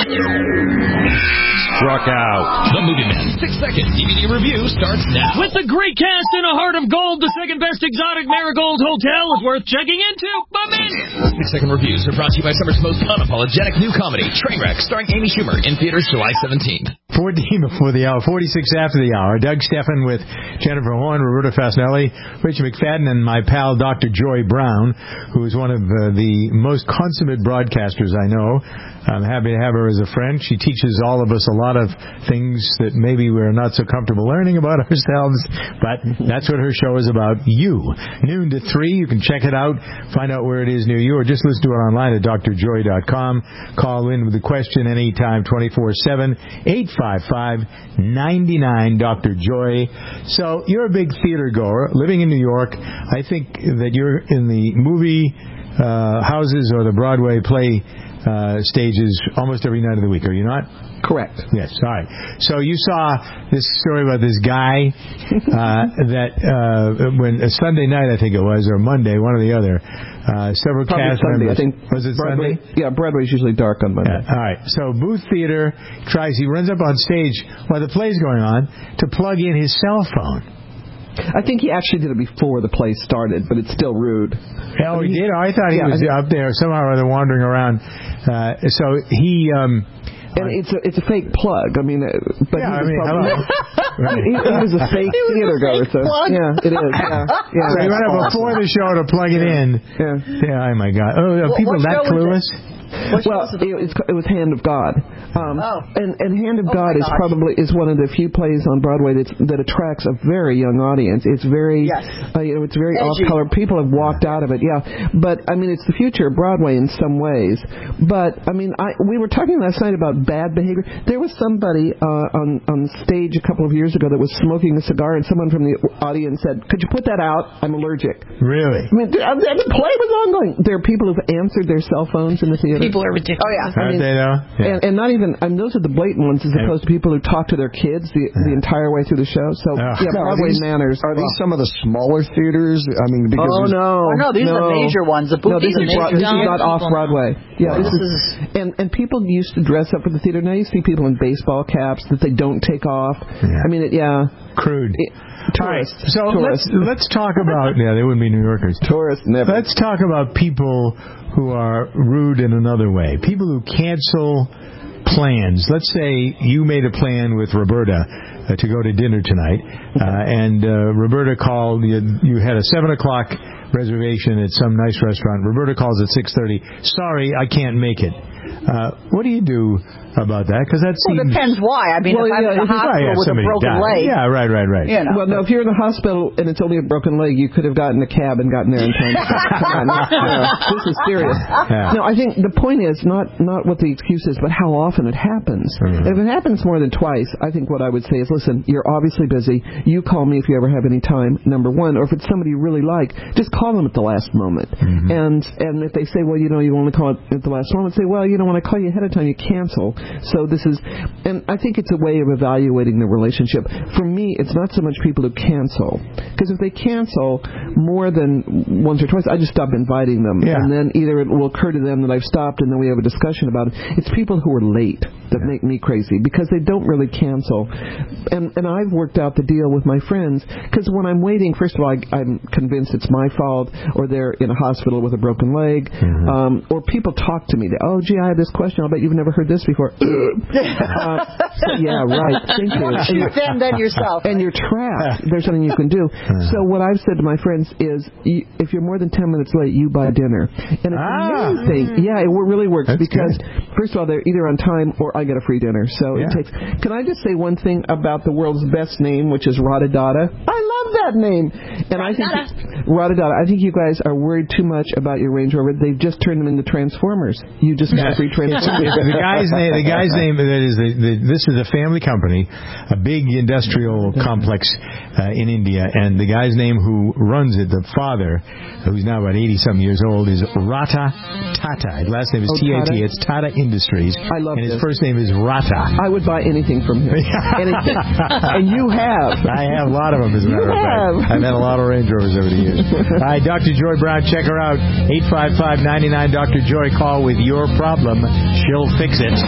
Struck out. The Movie Men six-second D V D review starts now. With the great cast in A Heart of Gold, the second best exotic Marigold Hotel is worth checking into. Bye-bye. Six-second reviews are brought to you by summer's most unapologetic new comedy, Trainwreck, starring Amy Schumer, in theaters July seventeenth. fourteen before the hour, forty-six after the hour. Doug Steffen with Jennifer Horn, Roberta Fasanelli, Rich McFadden, and my pal Doctor Joy Brown, who is one of uh, the most consummate broadcasters I know. I'm happy to have her as a friend. She teaches all of us a lot of things that maybe we're not so comfortable learning about ourselves, but that's what her show is about. You. Noon to three. You can check it out, find out where it is near you, or just listen to it online at D R joy dot com. Call in with a question anytime, twenty-four seven, eight five five, nine nine, Doctor Joy. So you're a big theater goer, living in New York. I think that you're in the movie uh, houses or the Broadway play uh, stages almost every night of the week, are you not? Correct. Yes, all right. So you saw this story about this guy uh, that uh, when a Sunday night, I think it was, or Monday, one or the other, uh, several Probably cast Sunday. members. I think was it Broadway, Sunday? Yeah, Broadway's usually dark on Monday. Yeah, all right. So Booth Theater tries, he runs up on stage while the play's going on to plug in his cell phone. I think he actually did it before the play started, but it's still rude. Oh, he did? Oh, I thought he yeah, was up there somehow or other wandering around. Uh, so he... Um, And it's a it's a fake plug. I mean, uh, but yeah, he was I mean, probably, right. he, he was a fake was theater a goer. fake So, plug. yeah, it is. Yeah, yeah. So he went up before the show to plug it in. Yeah. Yeah, oh my God. Oh, are What- people what that show was clueless? Well, it, it's, it was Hand of God. Um, Oh. and, and Hand of Oh, God my is gosh. probably is one of the few plays on Broadway that's, that attracts a very young audience. It's very, Yes. uh, you know, it's very Edgy. off-color. People have walked out of it, yeah. But I mean, it's the future of Broadway in some ways. But I mean, I we were talking last night about bad behavior. There was somebody uh, on on stage a couple of years ago that was smoking a cigar, and someone from the audience said, "Could you put that out? I'm allergic." Really? I mean, the, the play was ongoing. There are people who've answered their cell phones in the theater. People are ridiculous. Oh, yeah. I mean, they though? Yeah. and, and not even, I mean, those are the blatant ones as opposed to people who talk to their kids the, the entire way through the show. So, Oh. yeah, Now, are Broadway these, manners. Are these some of the smaller theaters? I mean, because Oh, there's- no. Oh, no, these no. are the major ones. The No, this Booth is, is Bro- major. this is not off Broadway. Yeah, this This is, and and people used to dress up for the theater. Now you see people in baseball caps that they don't take off. Yeah. I mean, it, yeah, Crude. it, tourists. So tourists. let's let's talk about yeah, they wouldn't be New Yorkers. Tourists never. Let's talk about people who are rude in another way. People who cancel plans. Let's say you made a plan with Roberta uh, to go to dinner tonight, uh, and uh, Roberta called. You, you had a seven o'clock reservation at some nice restaurant. Roberta calls at six thirty. Sorry, I can't make it. Uh, what do you do about that? Because that Well, seems... it depends why. I mean, Well, if I'm yeah, in the if it's- hospital yeah, with a somebody broken died. leg, Yeah, right, right, right. you know. Well, no, if you're in the hospital and it's only a broken leg, you could have gotten a cab and gotten there in time. Come on, no, this is serious. Yeah. No, I think the point is not not what the excuse is, but how often it happens. Mm-hmm. And if it happens more than twice, I think what I would say is, listen, you're obviously busy. You call me if you ever have any time, number one. Or if it's somebody you really like, just call them at the last moment. Mm-hmm. And and if they say, well, you know, you only call it at the last moment, say, well, you know, when I call you ahead of time, you cancel. So this is, and I think it's a way of evaluating the relationship. For me, it's not so much people who cancel. Because if they cancel more than once or twice, I just stop inviting them. Yeah. And then either it will occur to them that I've stopped and then we have a discussion about it. It's people who are late that make me crazy because they don't really cancel. And and I've worked out the deal with my friends because when I'm waiting, first of all, I, I'm convinced it's my fault or they're in a hospital with a broken leg. Mm-hmm. Um, or people talk to me. They, oh, gee, I have this question. I'll bet you've never heard this before. uh, so, yeah, right. Thank you. And you're, then, then yourself. and you're trapped. There's something you can do. So what I've said to my friends is, you, if you're more than ten minutes late, you buy dinner. And it's Ah. amazing. Yeah, it really works That's because good. first of all, they're either on time or I get a free dinner. So Yeah. it takes. Can I just say one thing about the world's best name, which is Radadada? I love that name. And I think Radadada. I think you guys are worried too much about your Range Rover. They've just turned them into Transformers. You just got a free Transformers. the guy's name. The guy's name. That is the, the. This is a family company, a big industrial complex uh, in India, and the guy's name who runs it, the father, who's now about eighty some years old, is Rata Tata. His last name is Oh, T A T. Tata? It's Tata Industries. I love And his this. first name is Rata. I would buy anything from him. Anything. And you have. I have a lot of them, as a matter You of have. fact. I've had a lot of Range Rovers over the years. All right, Doctor Joy Brown, check her out. eight five five, nine nine, Doctor Joy. Call with your problem. She'll fix it.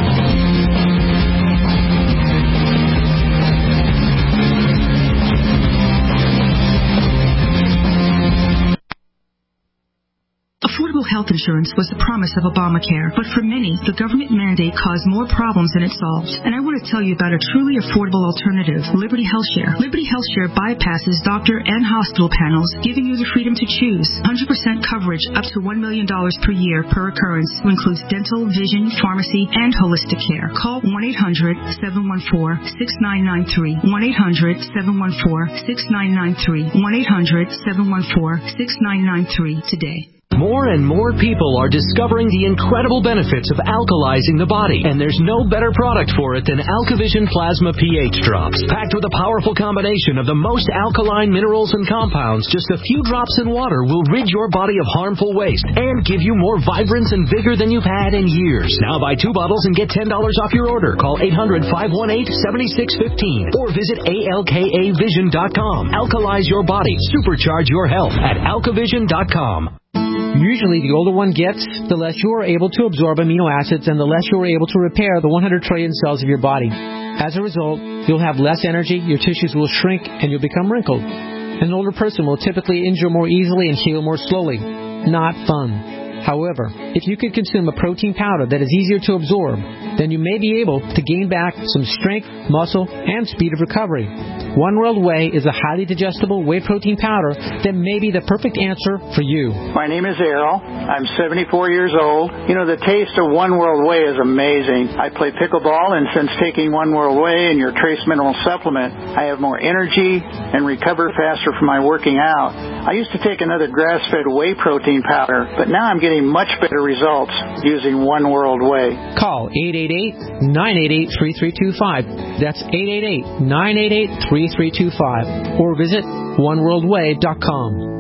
Affordable health insurance was the promise of Obamacare, but for many, the government mandate caused more problems than it solved. And I want to tell you about a truly affordable alternative, Liberty HealthShare. Liberty HealthShare bypasses doctor and hospital panels, giving you the freedom to choose. one hundred percent coverage up to one million dollars per year per occurrence, who includes dental, vision, pharmacy, and holistic care. Call one eight hundred, seven one four, six nine nine three. one eight hundred, seven one four, six nine nine three. one eight hundred, seven one four, six nine nine three today. More and more people are discovering the incredible benefits of alkalizing the body, and there's no better product for it than AlkaVision Plasma pH Drops. Packed with a powerful combination of the most alkaline minerals and compounds, just a few drops in water will rid your body of harmful waste and give you more vibrance and vigor than you've had in years. Now buy two bottles and get ten dollars off your order. Call eight hundred, five one eight, seven six one five or visit A L K A vision dot com. Alkalize your body. Supercharge your health at alka vision dot com. Usually, the older one gets, the less you are able to absorb amino acids and the less you are able to repair the one hundred trillion cells of your body. As a result, you'll have less energy, your tissues will shrink, and you'll become wrinkled. An older person will typically injure more easily and heal more slowly. Not fun. However, if you can consume a protein powder that is easier to absorb, then you may be able to gain back some strength, muscle, and speed of recovery. One World Whey is a highly digestible whey protein powder that may be the perfect answer for you. My name is Errol. I'm seventy-four years old. You know, the taste of One World Whey is amazing. I play pickleball, and since taking One World Whey and your trace mineral supplement, I have more energy and recover faster from my working out. I used to take another grass-fed whey protein powder, but now I'm getting much better results using One World Whey. Call eight eight eight, nine eight eight, three three two five. That's eight eight eight, nine eight eight, three three two five. Or visit one world way dot com.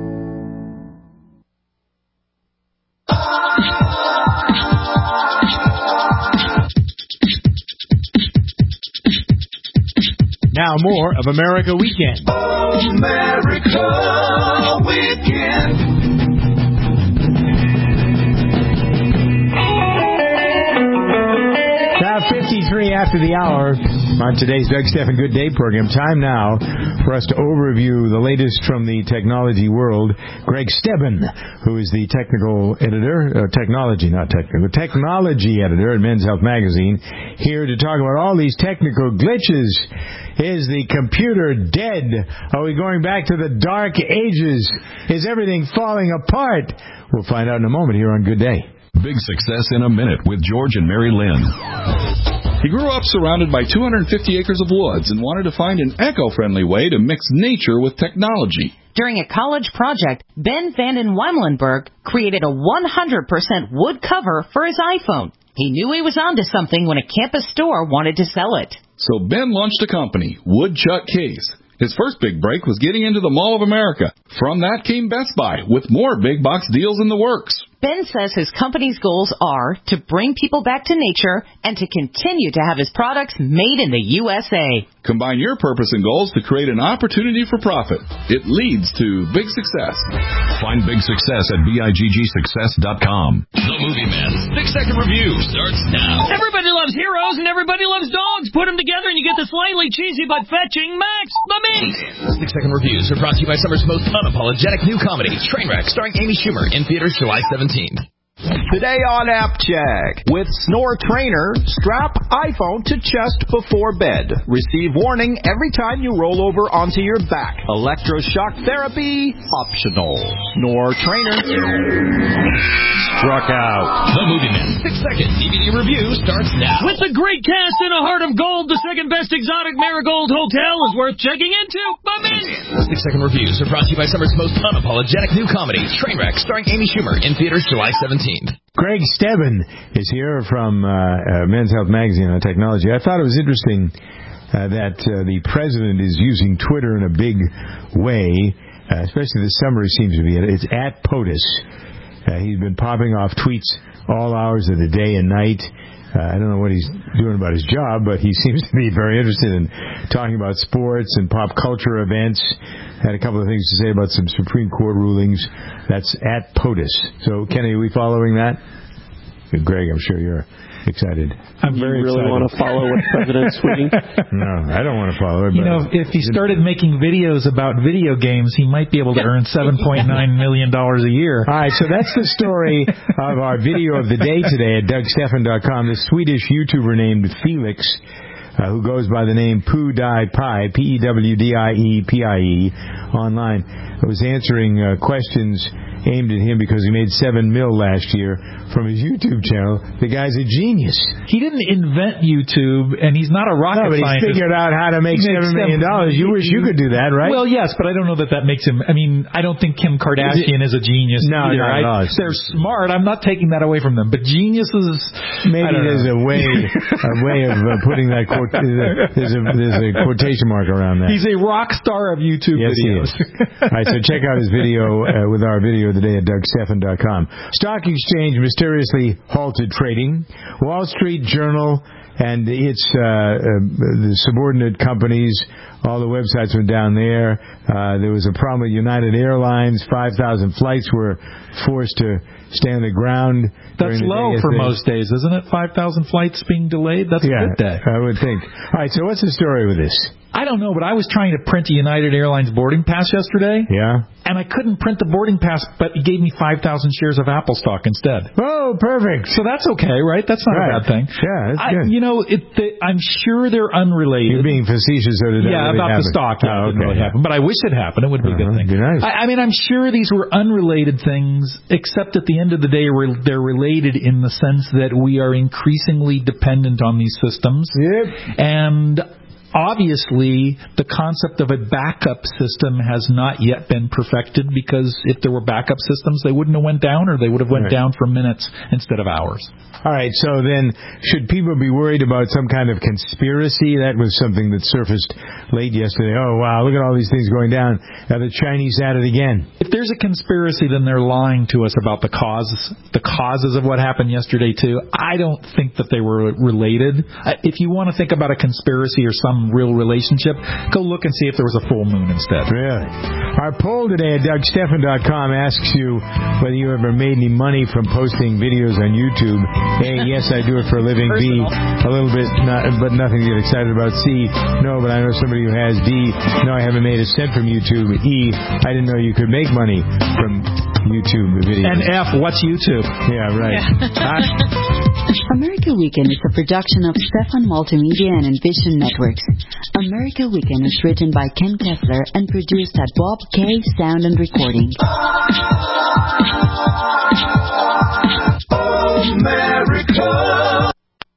Now more of America Weekend. America Weekend. Now fifty-three after the hour on today's Doug Stephan Good Day program. Time now for us to overview the latest from the technology world. Greg Stebben, who is the technical editor, uh, technology, not technical, technology editor at Men's Health Magazine, here to talk about all these technical glitches. Is the computer dead? Are we going back to the dark ages? Is everything falling apart? We'll find out in a moment here on Good Day. Big Success in a Minute with George and Mary Lynn. He grew up surrounded by two hundred fifty acres of woods and wanted to find an eco-friendly way to mix nature with technology. During a college project, Ben Vanden Wemelenberg created a one hundred percent wood cover for his iPhone. He knew he was onto something when a campus store wanted to sell it. So Ben launched a company, Woodchuck Case. His first big break was getting into the Mall of America. From that came Best Buy, with more big box deals in the works. Ben says his company's goals are to bring people back to nature and to continue to have his products made in the U S A. Combine your purpose and goals to create an opportunity for profit. It leads to big success. Find big success at big success dot com. The Movie Man six second review starts now. Everybody loves heroes and everybody loves dogs. Put them together and you get the slightly cheesy but fetching Max the Mink. six second reviews are brought to you by summer's most unapologetic new comedy, Trainwreck, starring Amy Schumer, in theaters July seventeenth. Today on App Check, with Snore Trainer, strap iPhone to chest before bed. Receive warning every time you roll over onto your back. Electroshock therapy, optional. Snore Trainer. Struck out. The Movie Man six-second D V D review starts now. With the great cast in A Heart of Gold, the second best exotic Marigold Hotel is worth checking into. Bum in. Six-second reviews are brought to you by summer's most unapologetic new comedy, Trainwreck, starring Amy Schumer, in theaters July seventeenth. Greg Stebbin is here from uh, uh, Men's Health Magazine on technology. I thought it was interesting uh, that uh, the president is using Twitter in a big way, uh, especially this summer he seems to be. It's at POTUS. Uh, he's been popping off tweets all hours of the day and night. Uh, I don't know what he's doing about his job, but he seems to be very interested in talking about sports and pop culture events. Had a couple of things to say about some Supreme Court rulings. That's at POTUS. So, Kenny, are we following that? Greg, I'm sure you're excited. I'm very excited. You really want to follow what the president's tweeting? No, I don't want to follow it. You know, if he started making videos about video games, he might be able to earn seven point nine million dollars a year. All right, so that's the story of our video of the day today at Doug Stephan dot com. The Swedish YouTuber named Felix, uh, who goes by the name PewDiePie, P E W D I E P I E, online, was answering uh, questions aimed at him because he made seven mil last year from his YouTube channel. The guy's a genius. He didn't invent YouTube, and he's not a rocket no, but scientist. He figured out how to make seven million dollars. You wish you could do that, right? Well, yes, but I don't know that that makes him. I mean, I don't think Kim Kardashian is, is a genius no, either. No, I, no, they're smart. I'm not taking that away from them. But geniuses, maybe there's know. a way, a way of uh, putting that quote. There's a, there's a quotation mark around that. He's a rock star of YouTube yes, videos. He is. All right, so check out his video uh, with our video today at Doug Stephan dot com. Stock exchange mysteriously halted trading. Wall Street Journal and its uh, uh, the subordinate companies, all the websites went down there. Uh, there was a problem with United Airlines. five thousand flights were forced to stay on the ground. That's low for most days, isn't it? five thousand flights being delayed? That's yeah, a good day. I would think. All right, so what's the story with this? I don't know, but I was trying to print a United Airlines boarding pass yesterday. Yeah. And I couldn't print the boarding pass, but it gave me five thousand shares of Apple stock instead. Oh, perfect. So that's okay, right? That's not right. a bad thing. Yeah, that's I, good. You know, it, they, I'm sure they're unrelated. You're being facetious, so did that Yeah, really about happen? the stock. Yeah, oh, okay. It didn't really happen. But I wish it happened. It would be uh-huh. a good thing. Be nice. I, I mean, I'm sure these were unrelated things, except at the end of the day, they're related in the sense that we are increasingly dependent on these systems. Yep. And obviously, the concept of a backup system has not yet been perfected, because if there were backup systems, they wouldn't have went down, or they would have went right. down for minutes instead of hours. All right, so then should people be worried about some kind of conspiracy? That was something that surfaced late yesterday. Oh, wow, look at all these things going down. Now the Chinese at it again. If there's a conspiracy, then they're lying to us about the causes, the causes of what happened yesterday, too. I don't think that they were related. If you want to think about a conspiracy or some real relationship, go look and see if there was a full moon instead. Really? Our poll today at Doug Stephan dot com asks you whether you ever made any money from posting videos on YouTube. A, yes, I do it for a living. B, a little bit, not, but nothing to get excited about. C, no, but I know somebody who has. D, no, I haven't made a cent from YouTube. E, I didn't know you could make money from YouTube videos. And F, what's YouTube? Yeah, right. Yeah. America Weekend is a production of Stefan Multimedia and Envision Networks. America Weekend is written by Ken Kessler and produced at Bob K. Sound and Recording. America.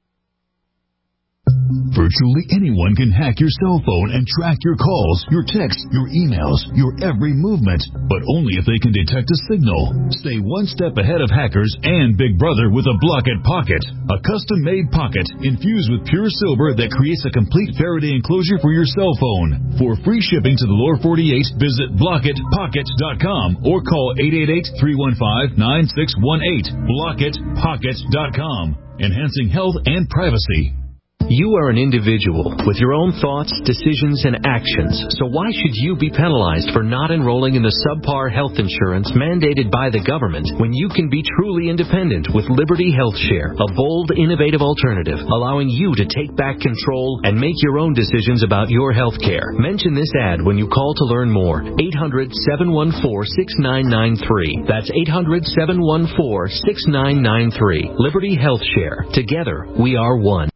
Virtually anyone can hack your cell phone and track your calls, your texts, your emails, your every movement, but only if they can detect a signal. Stay one step ahead of hackers and Big Brother with a Blockit Pocket, a custom-made pocket infused with pure silver that creates a complete Faraday enclosure for your cell phone. For free shipping to the lower forty-eight, visit blockit pocket dot com or call eight eight eight, three one five, nine six one eight. blockit pocket dot com, enhancing health and privacy. You are an individual with your own thoughts, decisions, and actions, so why should you be penalized for not enrolling in the subpar health insurance mandated by the government when you can be truly independent with Liberty Health Share, a bold, innovative alternative allowing you to take back control and make your own decisions about your health care. Mention this ad when you call to learn more. eight hundred, seven one four, six nine nine three. That's eight hundred, seven one four, six nine nine three. Liberty Health Share. Together, we are one.